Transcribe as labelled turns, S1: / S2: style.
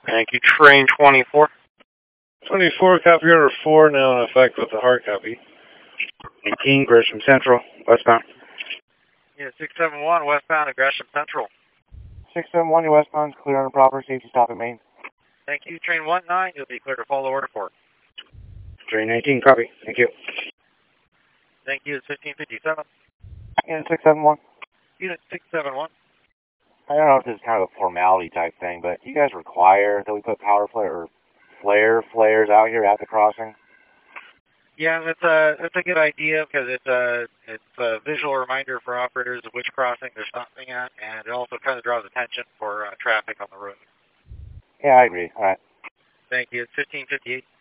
S1: Thank you. Train 24.
S2: 24, copy order 4, now in effect with the hard copy.
S3: 18, Gresham Central, westbound.
S4: Yeah, 671 westbound at Gresham Central.
S3: 671, your westbound, clear on a proper safety stop at Main.
S4: Thank you. Train 19, you'll be clear to follow order 4.
S3: Train 19, copy. Thank you.
S4: Thank you. It's 1557.
S3: Unit 671.
S4: Unit 671.
S3: I don't know if this is kind of a formality type thing, but you guys require that we put power flare or flares out here at the crossing?
S4: Yeah, that's a good idea because it's a visual reminder for operators of which crossing they're stopping at, and it also kind of draws attention for traffic on the road.
S3: Yeah, I agree. All right.
S4: Thank you. It's 1558.